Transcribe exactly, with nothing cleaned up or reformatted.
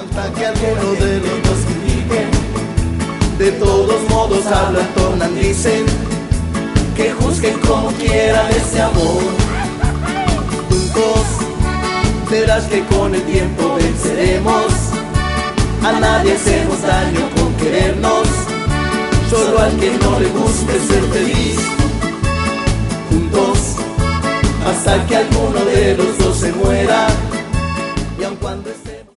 hasta que alguno de los dos critiquen. De todos modos hablan, tornan, dicen, que juzguen como quieran ese amor. Juntos verás que con el tiempo venceremos. A nadie hacemos daño con querernos, solo al que no le guste ser feliz. Juntos hasta que alguno de los dos